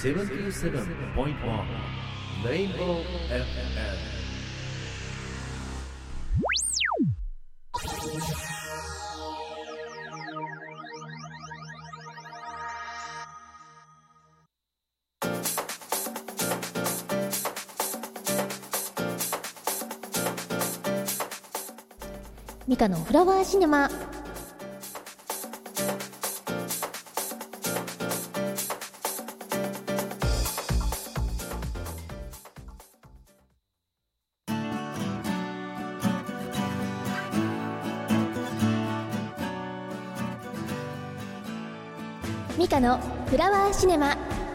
77.1 Rainbow FM。 ミカのフラワーシネマ。ミカのフラワーシネマ。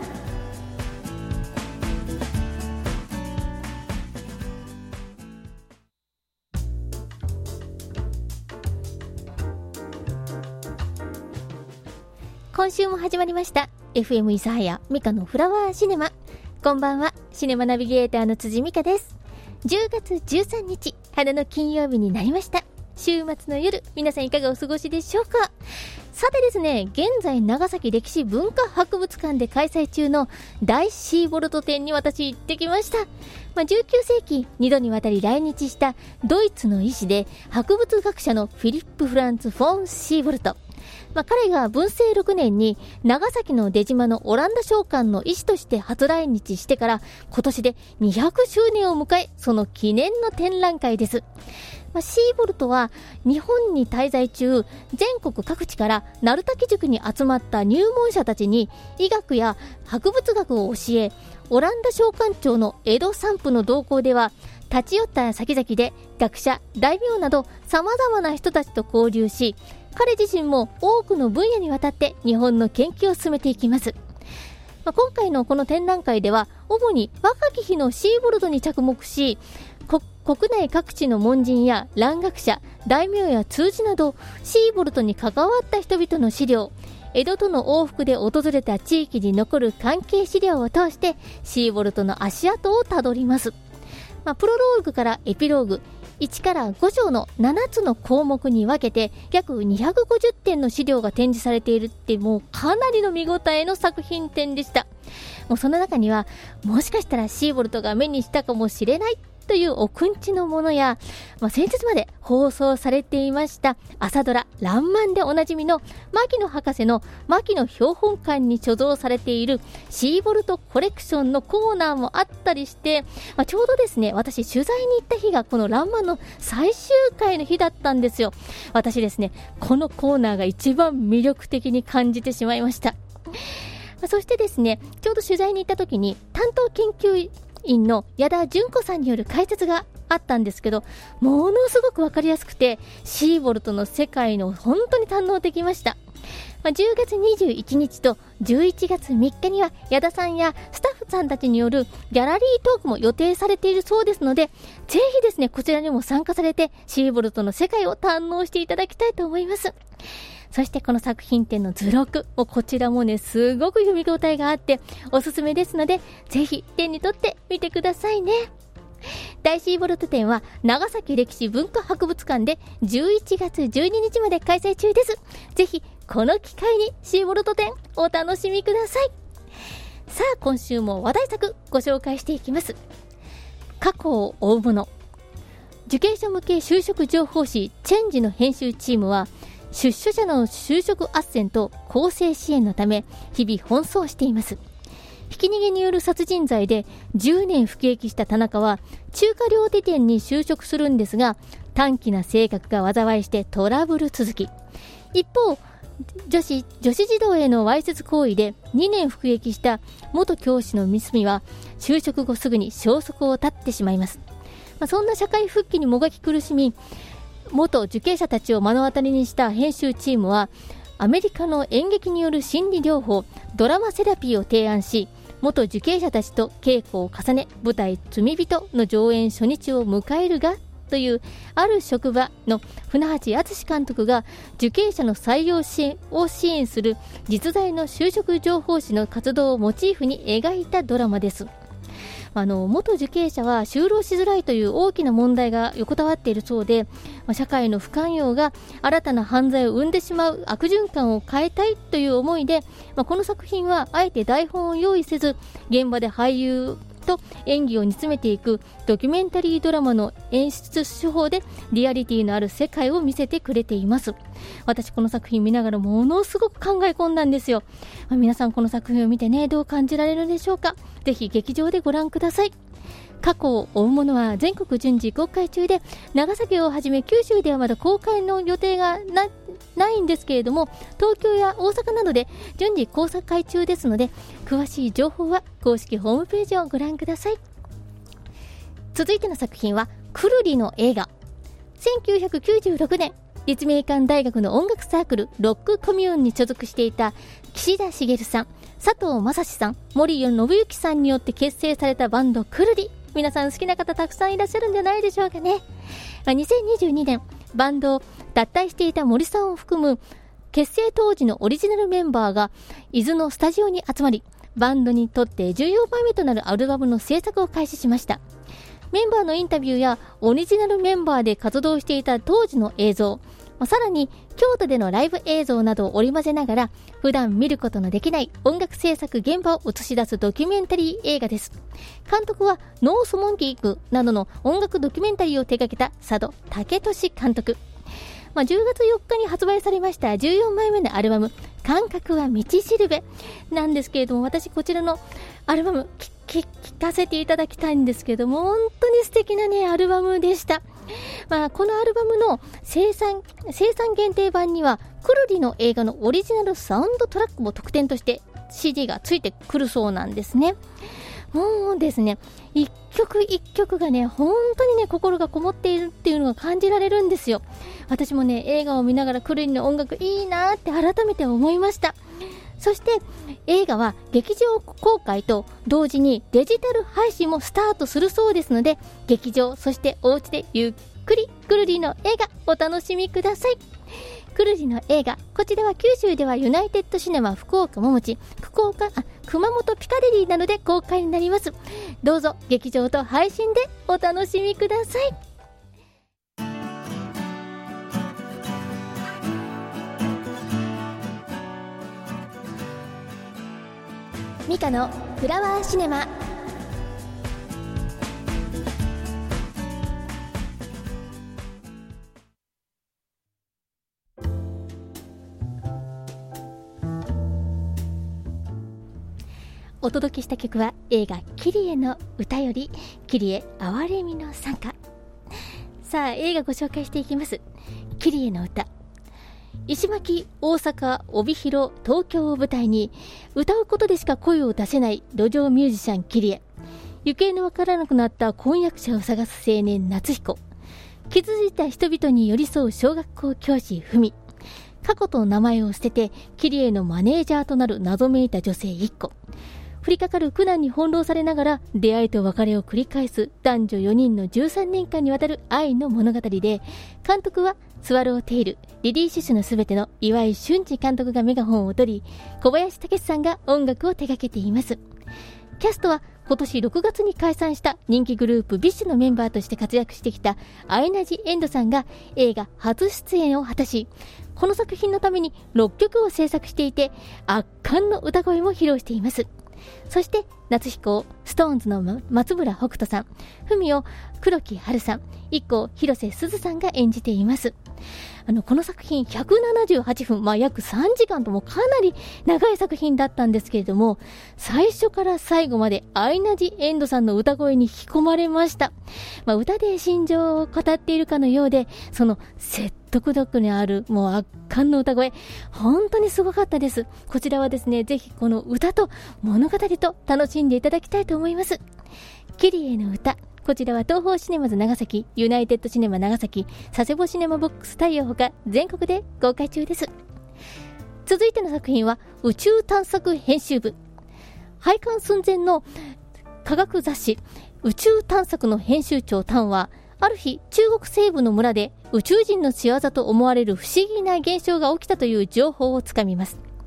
今週も始まりました FM 諫早ミカのフラワーシネマ。こんばんは、シネマナビゲーターの辻美香です。10月13日花の金曜日になりました。週末の夜、皆さんいかがお過ごしでしょうか。さてですね、現在長崎歴史文化博物館で開催中の大シーボルト展に私行ってきました。19世紀2度にわたり来日したドイツの医師で博物学者のフィリップ・フランツ・フォン・シーボルト。彼が文政6年に長崎の出島のオランダ商館の医師として初来日してから今年で200周年を迎え、その記念の展覧会です。シーボルトは日本に滞在中、全国各地から鳴滝塾に集まった入門者たちに医学や博物学を教え、オランダ商館長の江戸散布の動向では立ち寄った先々で学者、大名など様々な人たちと交流し、彼自身も多くの分野にわたって日本の研究を進めていきます。今回のこの展覧会では主に若き日のシーボルトに着目し、国内各地の門人や蘭学者、大名や通詞などシーボルトに関わった人々の資料、江戸との往復で訪れた地域に残る関係資料を通してシーボルトの足跡をたどります。プロローグからエピローグ、1から5章の7つの項目に分けて約250点の資料が展示されているって、もうかなりの見応えの作品展でした。もうその中にはもしかしたらシーボルトが目にしたかもしれないというおくんちのものや、先日まで放送されていました朝ドラらんまんでおなじみの牧野博士の牧野標本館に所蔵されているシーボルトコレクションのコーナーもあったりして、ちょうどですね、私取材に行った日がこのらんまんの最終回の日だったんですよ。私ですね、このコーナーが一番魅力的に感じてしまいました。そしてですね、ちょうど取材に行った時に担当研究員の矢田純子さんによる解説があったんですけど、ものすごくわかりやすくてシーボルトの世界の本当に堪能できました。10月21日と11月3日には矢田さんやスタッフさんたちによるギャラリートークも予定されているそうですので、ぜひですね、こちらにも参加されてシーボルトの世界を堪能していただきたいと思います。そしてこの作品展の図録も、こちらもね、すごく読み応えがあっておすすめですので、ぜひ手に取ってみてくださいね。大シーボルト展は長崎歴史文化博物館で11月12日まで開催中です。ぜひこの機会にシーボルト展お楽しみください。さあ、今週も話題作ご紹介していきます。過去を追うもの。受験者向け就職情報誌チェンジの編集チームは、出所者の就職斡旋と更生支援のため日々奔走しています。ひき逃げによる殺人罪で10年服役した田中は中華料理店に就職するんですが、短気な性格が災いしてトラブル続き。一方、女子児童へのわいせつ行為で2年服役した元教師の三角は就職後すぐに消息を絶ってしまいます。そんな社会復帰にもがき苦しみ、元受刑者たちを目の当たりにした編集チームはアメリカの演劇による心理療法、ドラマセラピーを提案し、元受刑者たちと稽古を重ね、舞台罪人の上演初日を迎えるがという、ある職場の船橋敦監督が受刑者の採用を支援する実在の就職情報誌の活動をモチーフに描いたドラマです。 元受刑者は就労しづらいという大きな問題が横たわっているそうで、社会の不寛容が新たな犯罪を生んでしまう悪循環を変えたいという思いで、この作品はあえて台本を用意せず、現場で俳優と演技を煮詰めていくドキュメンタリードラマの演出手法でリアリティのある世界を見せてくれています。私この作品見ながらものすごく考え込んだんですよ。皆さんこの作品を見てね、どう感じられるでしょうか。ぜひ劇場でご覧ください。過去を追うものは全国順次公開中で、長崎をはじめ九州ではまだ公開の予定がないんですけれども、東京や大阪などで順次公開中ですので、詳しい情報は公式ホームページをご覧ください。続いての作品はくるりの映画。1996年、立命館大学の音楽サークルロックコミューンに所属していた岸田茂さん、佐藤正史さん、森信之さんによって結成されたバンドくるり。皆さん好きな方たくさんいらっしゃるんじゃないでしょうかね。2022年、バンドを脱退していた森さんを含む結成当時のオリジナルメンバーが伊豆のスタジオに集まり、バンドにとって14枚目となるアルバムの制作を開始しました。メンバーのインタビューやオリジナルメンバーで活動していた当時の映像、さらに京都でのライブ映像などを織り交ぜながら、普段見ることのできない音楽制作現場を映し出すドキュメンタリー映画です。監督はノースモンキークなどの音楽ドキュメンタリーを手掛けた佐渡武俊監督。10月4日に発売されました14枚目のアルバム、感覚は道しるべなんですけれども、私こちらのアルバム聞かせていただきたいんですけども、本当に素敵なねアルバムでした。このアルバムの生産限定版にはくるりの映画のオリジナルサウンドトラックも特典として CD がついてくるそうなんですね。もうですね、一曲一曲がね、本当にね、心がこもっているっていうのが感じられるんですよ。私もね、映画を見ながらくるりの音楽いいなって改めて思いました。そして映画は劇場公開と同時にデジタル配信もスタートするそうですので、劇場そしてお家でゆっくりくるりの映画お楽しみください。くるりの映画、こちらは九州ではユナイテッドシネマ福岡ももち、熊本ピカデリーなどで公開になります。どうぞ劇場と配信でお楽しみください。ミカのフラワーシネマ。お届けした曲は映画キリエの歌よりキリエ哀れみの賛歌。さあ映画ご紹介していきます。キリエの歌。石巻、大阪、帯広、東京を舞台に歌うことでしか声を出せない路上ミュージシャンキリエ。行方のわからなくなった婚約者を探す青年夏彦。傷ついた人々に寄り添う小学校教師文。過去と名前を捨ててキリエのマネージャーとなる謎めいた女性一個。降りかかる苦難に翻弄されながら出会いと別れを繰り返す男女4人の13年間にわたる愛の物語で、監督はスワローテイル、リリー・シュシュのすべての岩井俊二監督がメガホンを取り、小林武史さんが音楽を手掛けています。キャストは今年6月に解散した人気グループビッシュのメンバーとして活躍してきたアイナ・ジ・エンドさんが映画初出演を果たし、この作品のために6曲を制作していて、圧巻の歌声も披露しています。そして夏彦をストーンズの松村北斗さん、文を黒木華さん、一個広瀬すずさんが演じています。この作品178分、約3時間ともかなり長い作品だったんですけれども、最初から最後までアイナ・ジ・エンドさんの歌声に引き込まれました。歌で心情を語っているかのようで、その説得力にあるもう圧巻の歌声、本当にすごかったです。こちらはですね、ぜひこの歌と物語と楽しんでいただきたいと思います。キリエの歌、こちらは東宝シネマズ長崎、ユナイテッドシネマ長崎、佐世保シネマボックス太陽ほか全国で公開中です。続いての作品は宇宙探索編集部。廃刊寸前の科学雑誌宇宙探索の編集長タンは、ある日中国西部の村で宇宙人の仕業と思われる不思議な現象が起きたという情報をつかみます。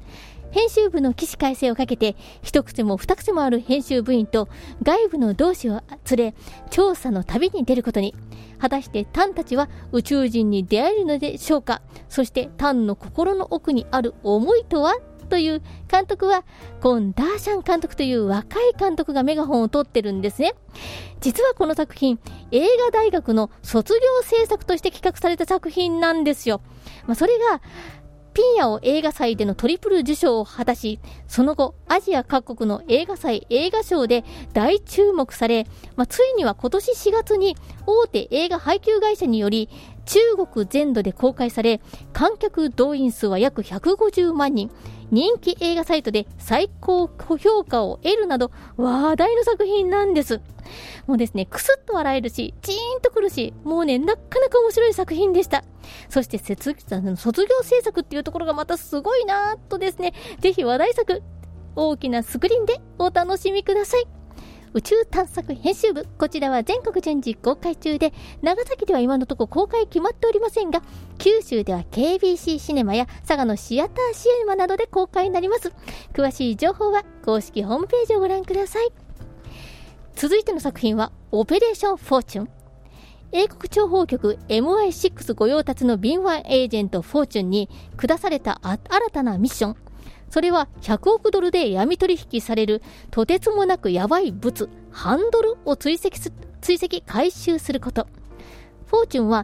編集部の起死回生をかけて、一癖も二癖もある編集部員と外部の同志を連れ、調査の旅に出ることに。果たしてタンたちは宇宙人に出会えるのでしょうか。そしてタンの心の奥にある思いとはという監督はコン・ダーシャン監督という若い監督がメガホンを取ってるんですね。実はこの作品、映画大学の卒業制作として企画された作品なんですよ。それがピンヤオ映画祭でのトリプル受賞を果たし、その後アジア各国の映画祭映画賞で大注目され、ついには今年4月に大手映画配給会社により中国全土で公開され、観客動員数は約150万人、人気映画サイトで最高評価を得るなど話題の作品なんです。もうですね、クスッと笑えるし、チーンとくるし、もうね、なかなか面白い作品でした。そして卒業制作っていうところがまたすごいなーとですね、ぜひ話題作、大きなスクリーンでお楽しみください。宇宙探索編集部、こちらは全国順次公開中で、長崎では今のところ公開決まっておりませんが、九州では KBC シネマや佐賀のシアターシネマなどで公開になります。詳しい情報は公式ホームページをご覧ください。続いての作品はオペレーションフォーチュン。英国諜報局 MI6 御用達の敏腕エージェントフォーチュンに下された新たなミッション。それは100億ドルで闇取引されるとてつもなくヤバい物、ハンドルを追跡回収すること。フォーチュンは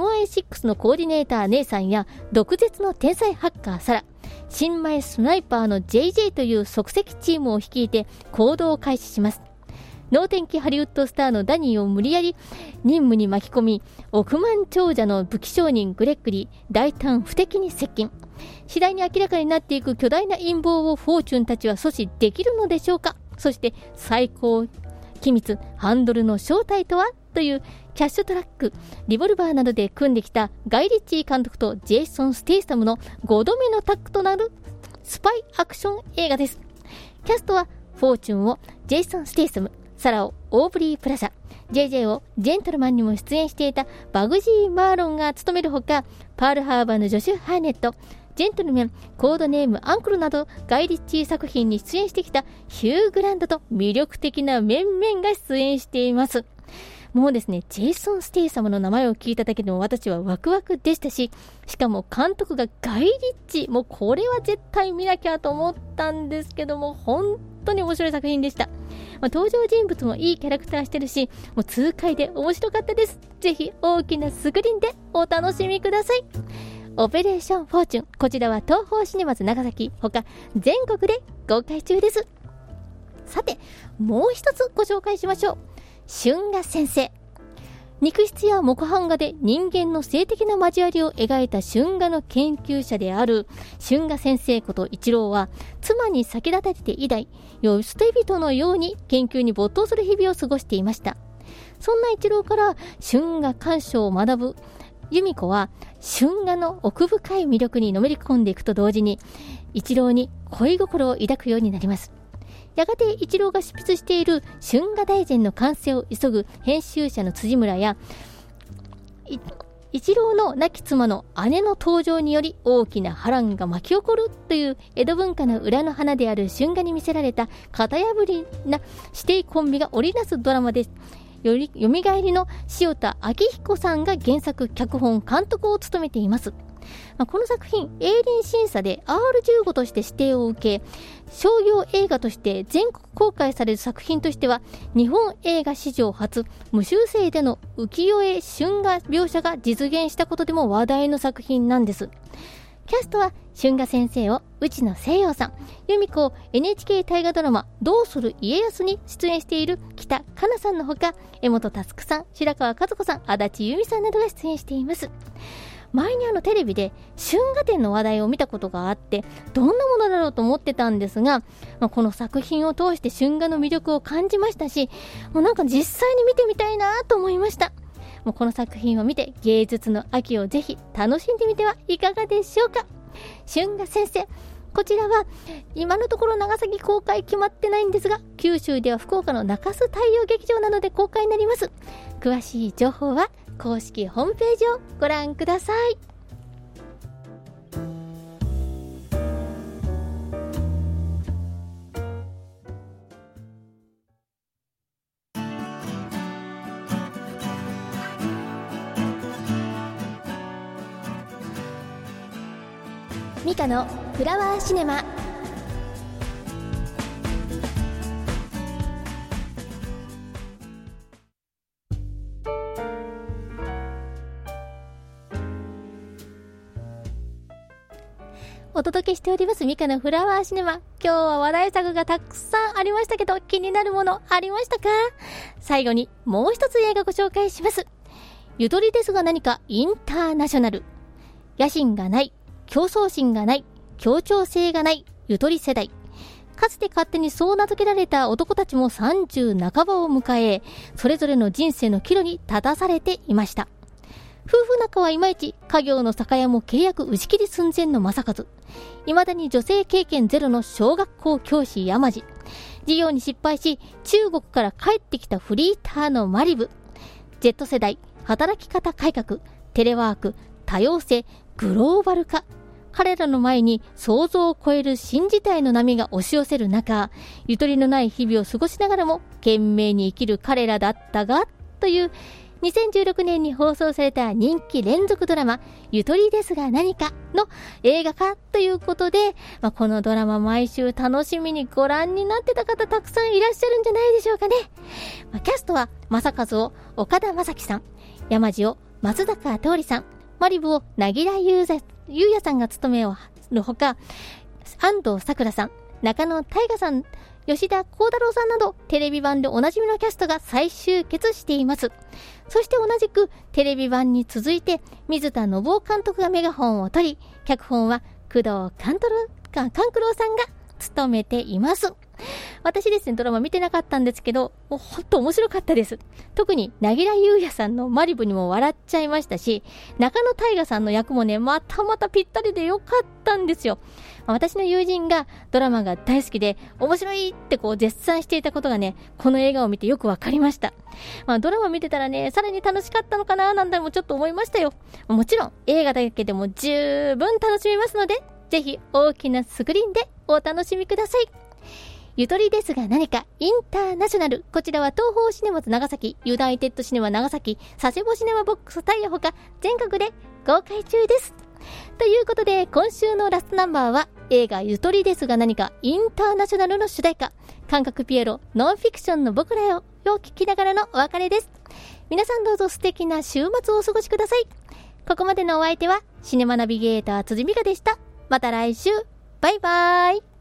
MI6 のコーディネーター姉さんや毒舌の天才ハッカーサラ、新米スナイパーの JJ という即席チームを率いて行動を開始します。能天気ハリウッドスターのダニーを無理やり任務に巻き込み、億万長者の武器商人グレッグリー、大胆不敵に接近。次第に明らかになっていく巨大な陰謀をフォーチュンたちは阻止できるのでしょうか。そして最高機密ハンドルの正体とはというキャッシュトラック、リボルバーなどで組んできたガイ・リッチー監督とジェイソン・ステイサムの5度目のタッグとなるスパイアクション映画です。キャストはフォーチュンをジェイソン・ステイサム、サラをオーブリー・プラザ、JJ をジェントルマンにも出演していたバグジー・マーロンが務めるほか、パールハーバーのジョシュ・ハーネット、ジェントルメン、コードネームアンクルなどガイ・リッチー作品に出演してきたヒュー・グランドと魅力的な面々が出演しています。もうですね、ジェイソン・ステイサムの名前を聞いただけでも私はワクワクでしたし、しかも監督がガイ・リッチー、もうこれは絶対見なきゃと思ったんですけども、本当に面白い作品でした。登場人物もいいキャラクターしてるし、もう痛快で面白かったです。ぜひ大きなスクリーンでお楽しみください。オペレーションフォーチュン、こちらは東宝シネマズ長崎他全国で公開中です。さて、もう一つご紹介しましょう。春画先生。肉質や木版画で人間の性的な交わりを描いた春画の研究者である春画先生こと一郎は、妻に先立たれて以来、世捨て人のように研究に没頭する日々を過ごしていました。そんな一郎から春画鑑賞を学ぶ由美子は、春画の奥深い魅力にのめり込んでいくと同時に、一郎に恋心を抱くようになります。やがて一郎が執筆している春画大全の完成を急ぐ編集者の辻村や、一郎の亡き妻の姉の登場により大きな波乱が巻き起こるという江戸文化の裏の花である春画に見せられた型破りな指定コンビが織りなすドラマです。よみがえりの塩田明彦さんが原作、脚本、監督を務めています。この作品、映倫審査で R15 として指定を受け、商業映画として全国公開される作品としては、日本映画史上初、無修正での浮世絵春画描写が実現したことでも話題の作品なんです。キャストは春画先生を内野聖陽さん、由美子を NHK 大河ドラマどうする家康に出演している北かなさんのほか、江本佑さん、白川和子さん、足立由美さんなどが出演しています。前にテレビで春画展の話題を見たことがあって、どんなものだろうと思ってたんですが、この作品を通して春画の魅力を感じましたし、もうなんか実際に見てみたいなと思いました。もうこの作品を見て芸術の秋をぜひ楽しんでみてはいかがでしょうか。春画先生、こちらは今のところ長崎公開決まってないんですが、九州では福岡の中洲太陽劇場などで公開になります。詳しい情報は公式ホームページをご覧ください。 ミカのフラワーシネマ。お届けしておりますミカのフラワーシネマ。今日は話題作がたくさんありましたけど、気になるものありましたか？最後にもう一つ映画ご紹介します。ゆとりですが何かインターナショナル。野心がない、競争心がない、協調性がないゆとり世代。かつて勝手にそう名付けられた男たちも30半ばを迎え、それぞれの人生の岐路に立たされていました。夫婦仲はいまいち、家業の酒屋も契約打ち切り寸前の正和。未だに女性経験ゼロの小学校教師山路。事業に失敗し、中国から帰ってきたフリーターのマリブ。Z 世代、働き方改革、テレワーク、多様性、グローバル化。彼らの前に想像を超える新時代の波が押し寄せる中、ゆとりのない日々を過ごしながらも懸命に生きる彼らだったが、という2016年に放送された人気連続ドラマゆとりですが何かの映画化ということで、このドラマ毎週楽しみにご覧になってた方たくさんいらっしゃるんじゃないでしょうかね。キャストは正和を岡田将生さん、山路を松坂桃李さん、マリブを凪良優也さんが務めるほか、安藤サクラさん、中野大河さん、吉田鋼太郎さんなどテレビ版でおなじみのキャストが再集結しています。そして同じくテレビ版に続いて水田信夫監督がメガホンを取り、脚本は工藤官九郎さんが務めています。私ですね、ドラマ見てなかったんですけど、もうほんと面白かったです。特に凪良優也さんのマリブにも笑っちゃいましたし、中野大河さんの役もね、またぴったりでよかったんですよ。私の友人がドラマが大好きで面白いって絶賛していたことがね、この映画を見てよくわかりました。ドラマ見てたらね、さらに楽しかったのかななんてもちょっと思いましたよ。もちろん映画だけでも十分楽しめますので、ぜひ大きなスクリーンでお楽しみください。ゆとりですが何かインターナショナル。こちらは東宝シネマズ長崎、ユナイテッドシネマ長崎、佐世保シネマボックスタイヤほか全国で公開中です。ということで今週のラストナンバーは映画ゆとりですが何かインターナショナルの主題歌、感覚ピエロノンフィクションの僕らを聞きながらのお別れです。皆さんどうぞ素敵な週末をお過ごしください。ここまでのお相手はシネマナビゲーター辻美香でした。また来週、バイバーイ。